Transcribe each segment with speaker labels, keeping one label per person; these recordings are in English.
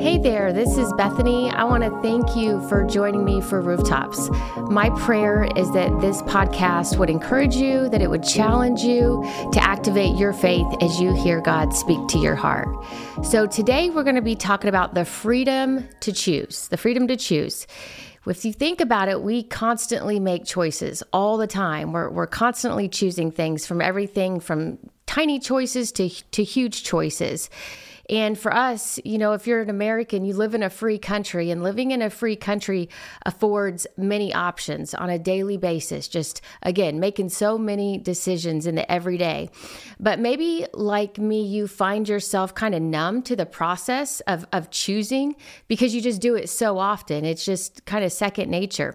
Speaker 1: Hey there, this is Bethany. I want to thank you for joining me for Rooftops. My prayer is that this podcast would encourage you, that it would challenge you to activate your faith as you hear God speak to your heart. So today we're going to be talking about the freedom to choose, If you think about it, we constantly make choices all the time. We're constantly choosing things, from everything from tiny choices to huge choices. And for us, if you're an American, you live in a free country, and living in a free country affords many options on a daily basis. Just, again, making so many decisions in the everyday. But maybe like me, you find yourself kind of numb to the process of choosing because you just do it so often. It's just kind of second nature.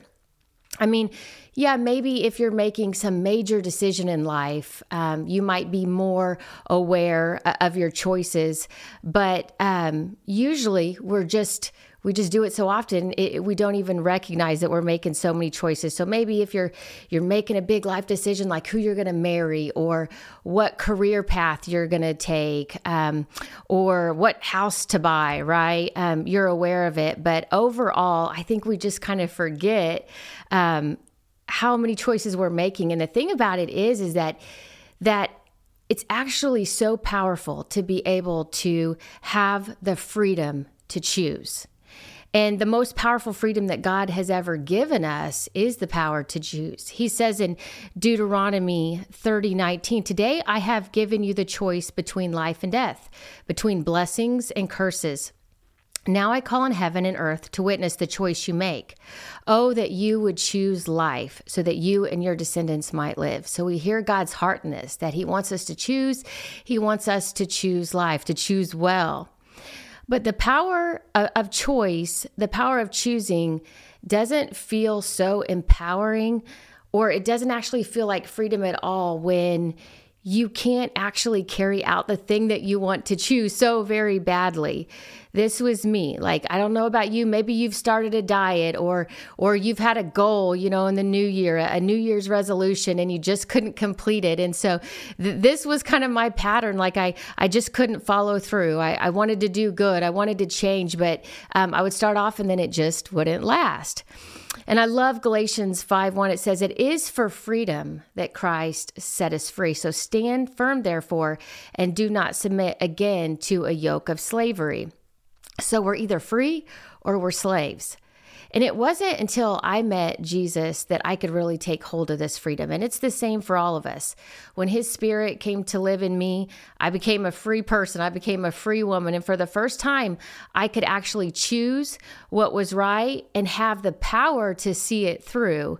Speaker 1: Maybe if you're making some major decision in life, you might be more aware of your choices. But usually we just do it so often, we don't even recognize that we're making so many choices. So maybe if you're making a big life decision, like who you're going to marry, or what career path you're going to take, or what house to buy, right? You're aware of it. But overall, I think we just kind of forget how many choices we're making. And the thing about it is that it's actually so powerful to be able to have the freedom to choose. And the most powerful freedom that God has ever given us is the power to choose. He says in Deuteronomy 30:19, "Today I have given you the choice between life and death, between blessings and curses. Now I call on heaven and earth to witness the choice you make. Oh, that you would choose life so that you and your descendants might live." So we hear God's heart in this, that he wants us to choose. He wants us to choose life, to choose well. But the power of choice, the power of choosing, doesn't feel so empowering, or it doesn't actually feel like freedom at all when you can't actually carry out the thing that you want to choose so very badly. This was me. I don't know about you. Maybe you've started a diet or you've had a goal, in the new year, a New Year's resolution, and you just couldn't complete it. And so this was kind of my pattern. I just couldn't follow through. I wanted to do good. I wanted to change, but I would start off and then it just wouldn't last. And I love Galatians 5:1. It says, "It is for freedom that Christ set us free. So stand firm, therefore, and do not submit again to a yoke of slavery." So we're either free or we're slaves. And it wasn't until I met Jesus that I could really take hold of this freedom. And it's the same for all of us. When his spirit came to live in me, I became a free person. I became a free woman. And for the first time, I could actually choose what was right and have the power to see it through,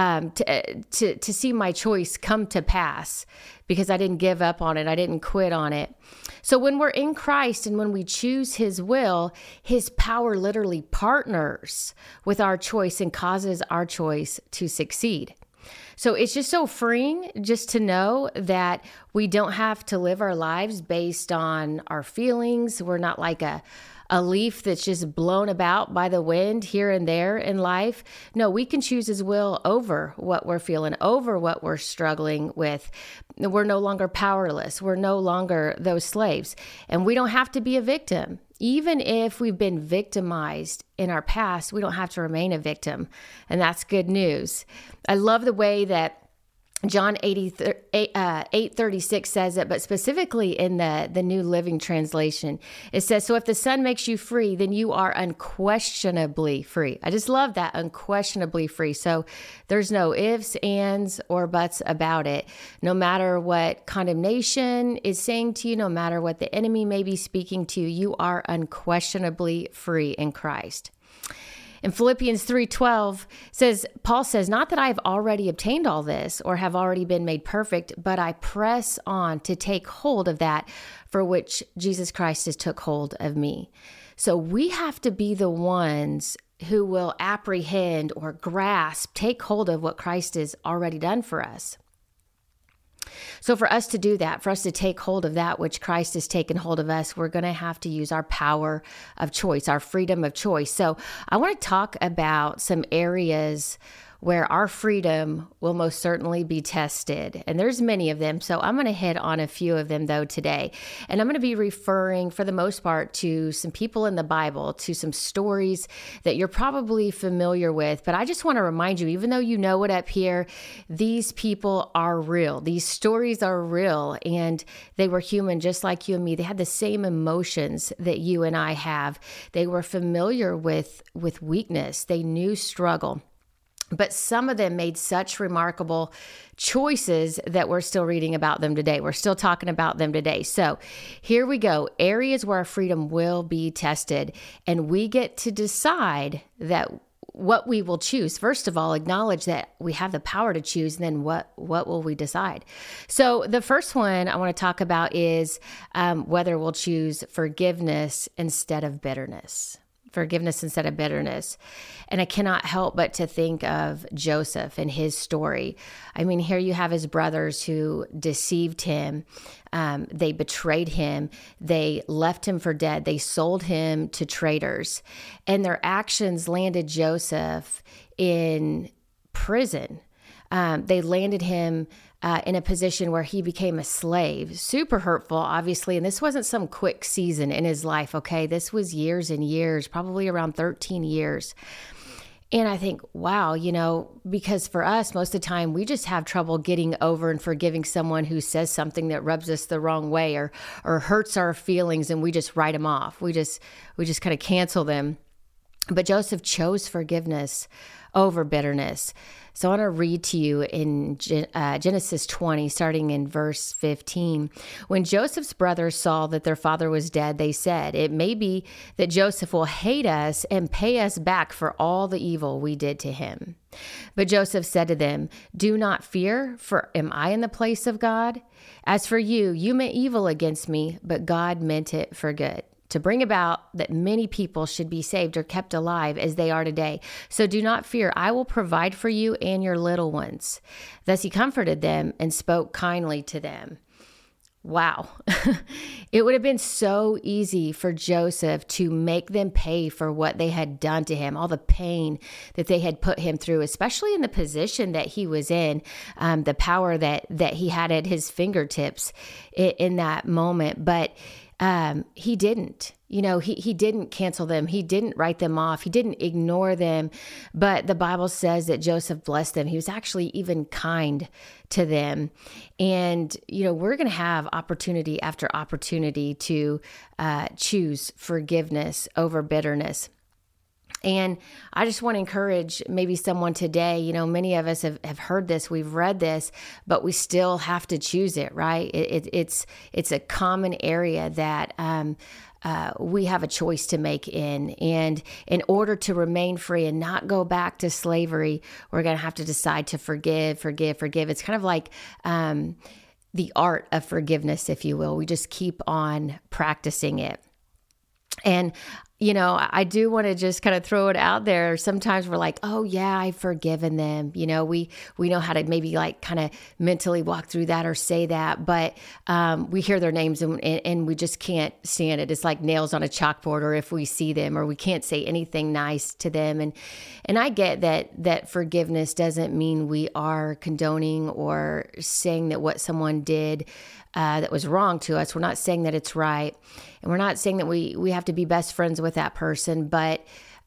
Speaker 1: to see my choice come to pass, because I didn't give up on it. I didn't quit on it. So when we're in Christ and when we choose his will, his power literally partners with our choice and causes our choice to succeed. So it's just so freeing just to know that we don't have to live our lives based on our feelings. We're not like a leaf that's just blown about by the wind here and there in life. No, we can choose his will over what we're feeling, over what we're struggling with. We're no longer powerless. We're no longer those slaves. And we don't have to be a victim. Even if we've been victimized in our past, we don't have to remain a victim. And that's good news. I love the way that John 8:36 says it, but specifically in the New Living Translation, it says, "So if the Son makes you free, then you are unquestionably free." I just love that, unquestionably free. So there's no ifs, ands, or buts about it. No matter what condemnation is saying to you, no matter what the enemy may be speaking to you, you are unquestionably free in Christ. In Philippians 3:12 Paul says, "Not that I have already obtained all this or have already been made perfect, but I press on to take hold of that for which Jesus Christ has took hold of me." So we have to be the ones who will apprehend or grasp, take hold of what Christ has already done for us. So for us to do that, for us to take hold of that which Christ has taken hold of us, we're going to have to use our power of choice, our freedom of choice. So I want to talk about some areas where our freedom will most certainly be tested. And there's many of them. So I'm going to hit on a few of them though today. And I'm going to be referring for the most part to some people in the Bible, to some stories that you're probably familiar with. But I just want to remind you, even though you know it up here, these people are real. These stories are real, and they were human just like you and me. They had the same emotions that you and I have. They were familiar with weakness. They knew struggle. But some of them made such remarkable choices that we're still reading about them today. We're still talking about them today. So here we go. Areas where our freedom will be tested, and we get to decide that what we will choose. First of all, acknowledge that we have the power to choose, and then what will we decide? So the first one I want to talk about is whether we'll choose forgiveness instead of bitterness. Forgiveness instead of bitterness. And I cannot help but to think of Joseph and his story. I mean, here you have his brothers who deceived him. They betrayed him. They left him for dead. They sold him to traders. And their actions landed Joseph in prison. They landed him in a position where he became a slave. Super hurtful, obviously. And this wasn't some quick season in his life, okay? This was years and years, probably around 13 years. And I think, wow, because for us, most of the time, we just have trouble getting over and forgiving someone who says something that rubs us the wrong way or hurts our feelings, and we just write them off. We just kind of cancel them. But Joseph chose forgiveness over bitterness. So I want to read to you in Genesis 20, starting in verse 15. When Joseph's brothers saw that their father was dead, they said, "It may be that Joseph will hate us and pay us back for all the evil we did to him." But Joseph said to them, "Do not fear, for am I in the place of God? As for you, you meant evil against me, but God meant it for good, to bring about that many people should be saved or kept alive as they are today. So do not fear, I will provide for you and your little ones." Thus he comforted them and spoke kindly to them. Wow. It would have been so easy for Joseph to make them pay for what they had done to him, all the pain that they had put him through, especially in the position that he was in, the power that he had at his fingertips in that moment. But he didn't. He didn't cancel them. He didn't write them off. He didn't ignore them. But the Bible says that Joseph blessed them. He was actually even kind to them. And, we're going to have opportunity after opportunity to choose forgiveness over bitterness. And I just want to encourage maybe someone today, many of us have heard this, we've read this, but we still have to choose it, right? It's a common area that we have a choice to make in. And in order to remain free and not go back to slavery, we're going to have to decide to forgive. It's kind of like the art of forgiveness, if you will. We just keep on practicing it. And I do want to just kind of throw it out there. Sometimes we're like, oh yeah, I've forgiven them. We know how to maybe like kind of mentally walk through that or say that, but we hear their names and we just can't stand it. It's like nails on a chalkboard, or if we see them, or we can't say anything nice to them. And I get that forgiveness doesn't mean we are condoning or saying that what someone did that was wrong to us. We're not saying that it's right. And we're not saying that we have to be best friends with that person, but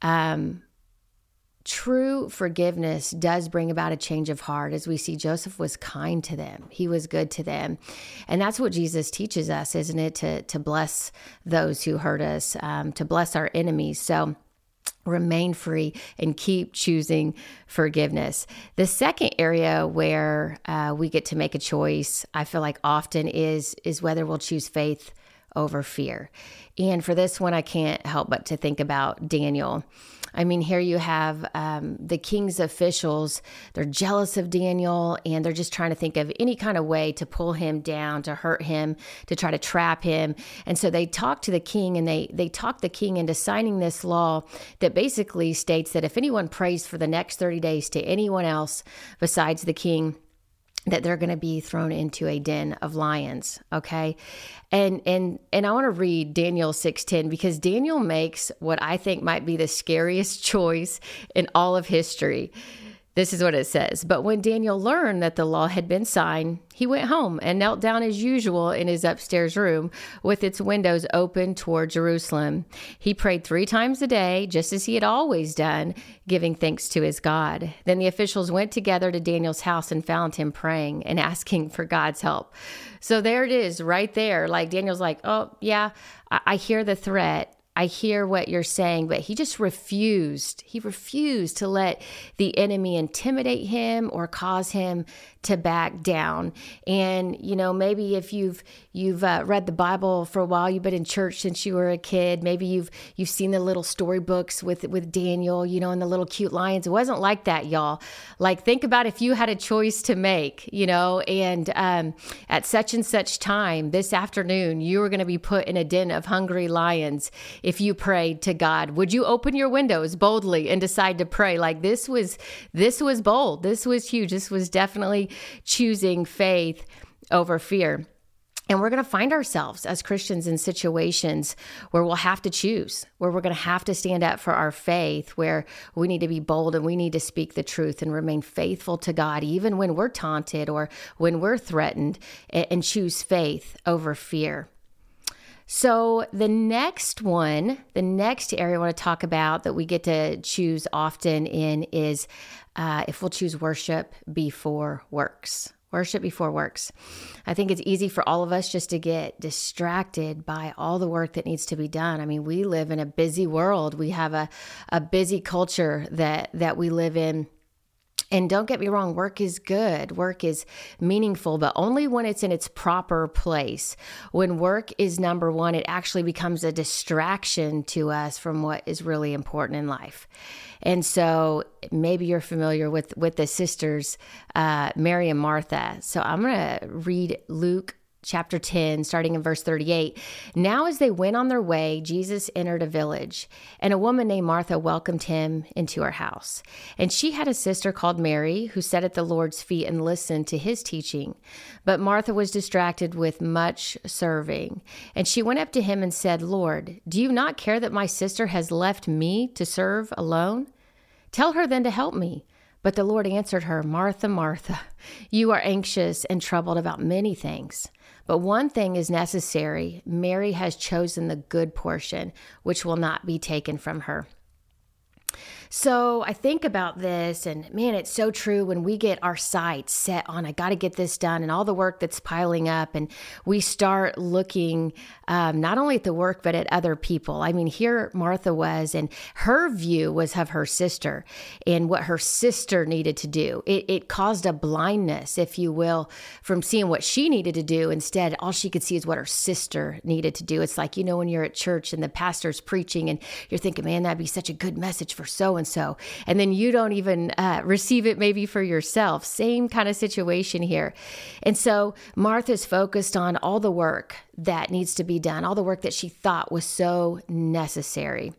Speaker 1: true forgiveness does bring about a change of heart. As we see, Joseph was kind to them. He was good to them. And that's what Jesus teaches us, isn't it? To bless those who hurt us, to bless our enemies. So remain free and keep choosing forgiveness. The second area where we get to make a choice, I feel like often is whether we'll choose faith over fear. And for this one, I can't help but to think about Daniel. I mean, here you have the king's officials. They're jealous of Daniel, and they're just trying to think of any kind of way to pull him down, to hurt him, to try to trap him. And so they talk to the king, and they talk the king into signing this law that basically states that if anyone prays for the next 30 days to anyone else besides the king, that they're going to be thrown into a den of lions. Okay. And I want to read Daniel 6:10, because Daniel makes what I think might be the scariest choice in all of history. This is what it says. But when Daniel learned that the law had been signed, he went home and knelt down as usual in his upstairs room with its windows open toward Jerusalem. He prayed 3 times a day, just as he had always done, giving thanks to his God. Then the officials went together to Daniel's house and found him praying and asking for God's help. So there it is right there. Like Daniel's like, oh, yeah, I hear the threat. I hear what you're saying, but he just refused. He refused to let the enemy intimidate him or cause him to back down. And, maybe if you've read the Bible for a while, you've been in church since you were a kid, maybe you've seen the little storybooks with Daniel, and the little cute lions. It wasn't like that, y'all. Like, think about if you had a choice to make, and at such and such time this afternoon, you were going to be put in a den of hungry lions. If you prayed to God, would you open your windows boldly and decide to pray? Like this was bold. This was huge. This was definitely choosing faith over fear. And we're going to find ourselves as Christians in situations where we'll have to choose, where we're going to have to stand up for our faith, where we need to be bold and we need to speak the truth and remain faithful to God, even when we're taunted or when we're threatened, and choose faith over fear. So the next area I want to talk about that we get to choose often in is if we'll choose worship before works. Worship before works. I think it's easy for all of us just to get distracted by all the work that needs to be done. I mean, we live in a busy world. We have a busy culture that we live in. And don't get me wrong, work is good. Work is meaningful, but only when it's in its proper place. When work is number one, it actually becomes a distraction to us from what is really important in life. And so maybe you're familiar with the sisters, Mary and Martha. So I'm going to read Luke chapter 10, starting in verse 38. Now as they went on their way, Jesus entered a village, and a woman named Martha welcomed him into her house. And she had a sister called Mary, who sat at the Lord's feet and listened to his teaching. But Martha was distracted with much serving. And she went up to him and said, Lord, do you not care that my sister has left me to serve alone? Tell her then to help me. But the Lord answered her, Martha, Martha, you are anxious and troubled about many things. But one thing is necessary. Mary has chosen the good portion, which will not be taken from her. So I think about this, and man, it's so true when we get our sights set on, I got to get this done, and all the work that's piling up, and we start looking not only at the work, but at other people. I mean, here Martha was, and her view was of her sister and what her sister needed to do. It caused a blindness, if you will, from seeing what she needed to do. Instead, all she could see is what her sister needed to do. It's like, when you're at church and the pastor's preaching and you're thinking, man, that'd be such a good message for so-and-so. And then you don't even receive it maybe for yourself. Same kind of situation here. And so Martha's focused on all the work that needs to be done, all the work that she thought was so necessary.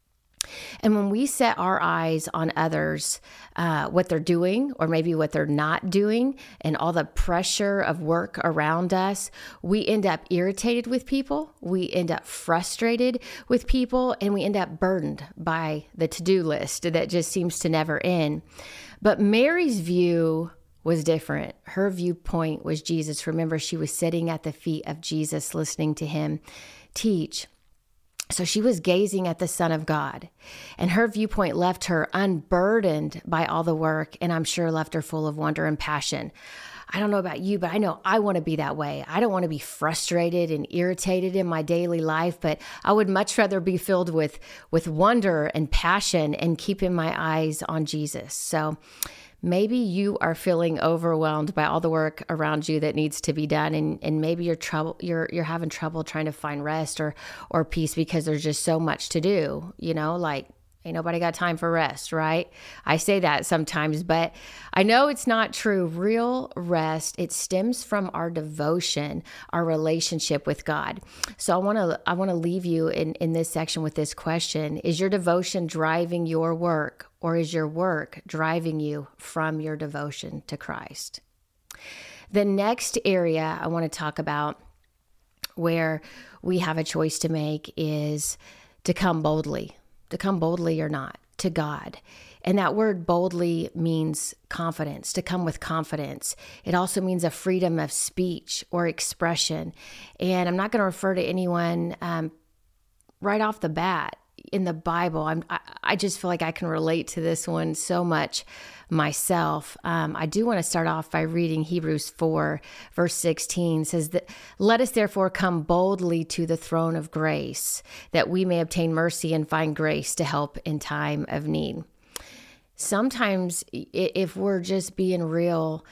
Speaker 1: And when we set our eyes on others, what they're doing or maybe what they're not doing, and all the pressure of work around us, we end up irritated with people, we end up frustrated with people, and we end up burdened by the to-do list that just seems to never end. But Mary's view was different. Her viewpoint was Jesus. Remember, she was sitting at the feet of Jesus, listening to him teach. So she was gazing at the Son of God, and her viewpoint left her unburdened by all the work, and I'm sure left her full of wonder and passion. I don't know about you, but I know I want to be that way. I don't want to be frustrated and irritated in my daily life, but I would much rather be filled with wonder and passion and keeping my eyes on Jesus. So maybe you are feeling overwhelmed by all the work around you that needs to be done, and maybe you're having trouble trying to find rest or peace because there's just so much to do. Like ain't nobody got time for rest, right? I say that sometimes, but I know it's not true. Real rest, it stems from our devotion, our relationship with God. So I want to leave you in this section with this question: is your devotion driving your work, or is your work driving you from your devotion to Christ? The next area I want to talk about where we have a choice to make is to come boldly or not. to God. And that word boldly means confidence, to come with confidence. It also means a freedom of speech or expression. And I'm not going to refer to anyone right off the bat in the Bible. I just feel like I can relate to this one so much myself. I do want to start off by reading Hebrews 4, verse 16 says that, let us therefore come boldly to the throne of grace, that we may obtain mercy and find grace to help in time of need. Sometimes if we're just being real,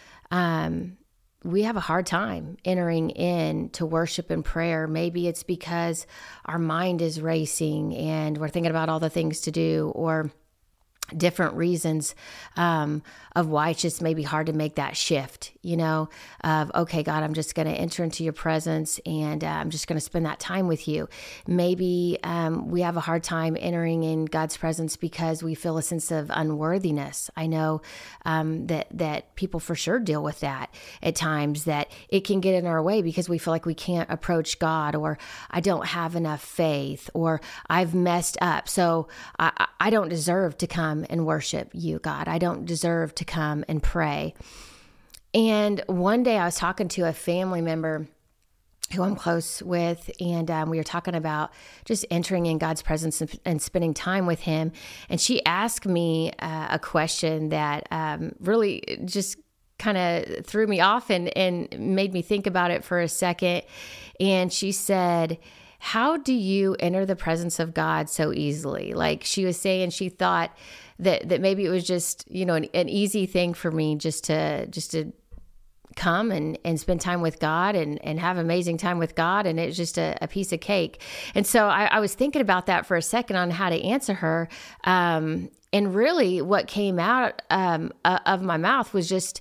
Speaker 1: we have a hard time entering in to worship and prayer. Maybe it's because our mind is racing and we're thinking about all the things to do, or different reasons of why it's just maybe hard to make that shift, of, okay, God, I'm just going to enter into your presence and I'm just going to spend that time with you. Maybe we have a hard time entering in God's presence because we feel a sense of unworthiness. I know that people for sure deal with that at times, that it can get in our way because we feel like we can't approach God, or I don't have enough faith, or I've messed up, so I don't deserve to come and worship you, God. I don't deserve to come and pray. And one day I was talking to a family member who I'm close with, and we were talking about just entering in God's presence and spending time with him. And she asked me a question that really just kind of threw me off and made me think about it for a second. And she said, how do you enter the presence of God so easily? Like she was saying, she thought that maybe it was just, an easy thing for me just to come and spend time with God and have amazing time with God. And it's just a piece of cake. And so I was thinking about that for a second on how to answer her. And really what came out of my mouth was just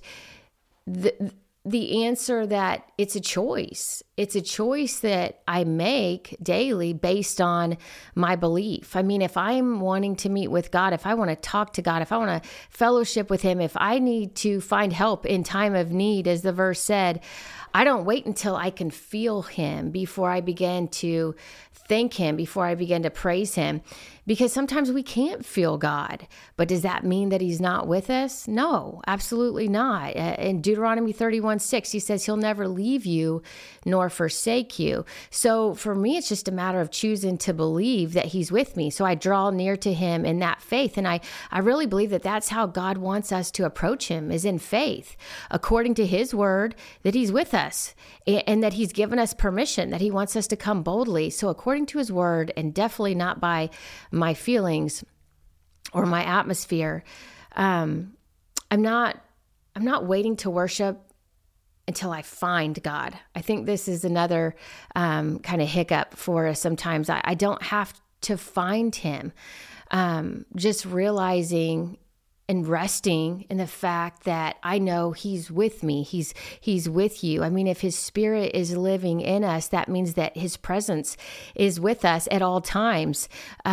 Speaker 1: the answer that it's a choice. It's a choice that I make daily based on my belief. I mean, if I'm wanting to meet with God, if I want to talk to God, if I want to fellowship with him, if I need to find help in time of need, as the verse said, I don't wait until I can feel him before I begin to thank him, before I begin to praise him. Because sometimes we can't feel God, but does that mean that he's not with us? No, absolutely not. In Deuteronomy 31:6, he says he'll never leave you nor forsake you. So for me, it's just a matter of choosing to believe that he's with me. So I draw near to him in that faith. And I really believe that that's how God wants us to approach him, is in faith, according to his word, that he's with us and that he's given us permission, that he wants us to come boldly. So according to his word, and definitely not by my feelings or my atmosphere, I'm not waiting to worship until I find God. I think this is another kind of hiccup for us sometimes. I don't have to find him. Just realizing and resting in the fact that I know he's with me. He's with you. I mean, if his spirit is living in us, that means that his presence is with us at all times.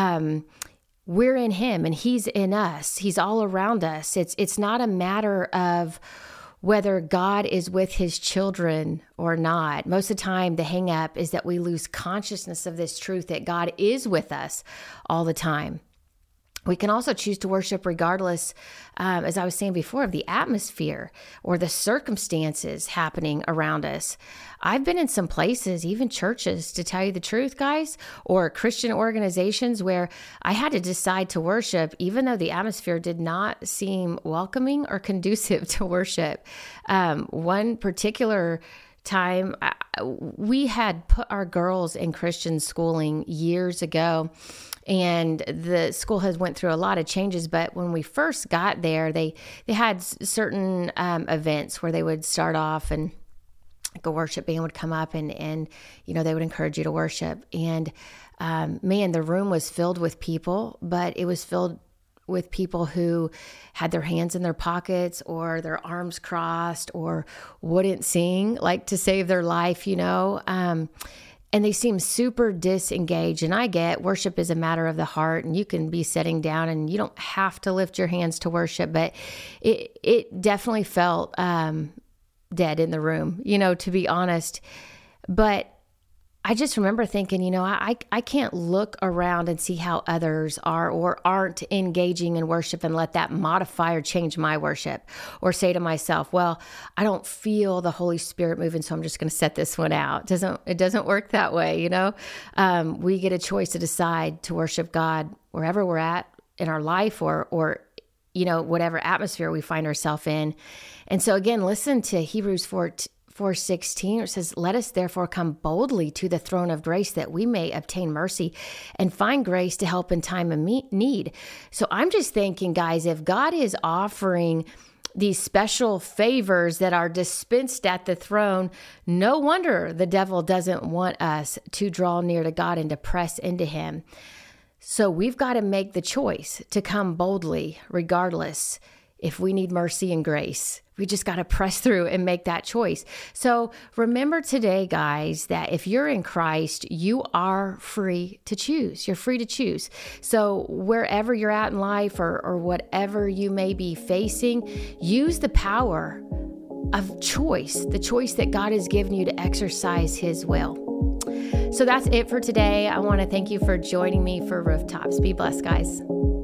Speaker 1: We're in him and he's in us. He's all around us. It's not a matter of whether God is with his children or not. Most of the time, the hang up is that we lose consciousness of this truth that God is with us all the time. We can also choose to worship regardless, as I was saying before, of the atmosphere or the circumstances happening around us. I've been in some places, even churches, to tell you the truth, guys, or Christian organizations where I had to decide to worship, even though the atmosphere did not seem welcoming or conducive to worship. One particular time, we had put our girls in Christian schooling years ago, and the school has went through a lot of changes. But when we first got there, they had certain events where they would start off and like a worship band would come up and they would encourage you to worship. And man, the room was filled with people, but it was filled with people who had their hands in their pockets or their arms crossed or wouldn't sing, like to save their life, and they seem super disengaged. And I get worship is a matter of the heart, and you can be sitting down and you don't have to lift your hands to worship, but it definitely felt dead in the room, to be honest. But I just remember thinking, I can't look around and see how others are or aren't engaging in worship and let that modify or change my worship, or say to myself, well, I don't feel the Holy Spirit moving, so I'm just going to set this one out. It doesn't work that way. We get a choice to decide to worship God wherever we're at in our life, or whatever atmosphere we find ourselves in. And so again, listen to Hebrews 4:16, it says, let us therefore come boldly to the throne of grace that we may obtain mercy and find grace to help in time of need. So I'm just thinking, guys, if God is offering these special favors that are dispensed at the throne, no wonder the devil doesn't want us to draw near to God and to press into him. So we've got to make the choice to come boldly, regardless if we need mercy and grace. We just got to press through and make that choice. So remember today, guys, that if you're in Christ, you are free to choose. You're free to choose. So wherever you're at in life, or whatever you may be facing, use the power of choice, the choice that God has given you to exercise his will. So that's it for today. I want to thank you for joining me for Rooftops. Be blessed, guys.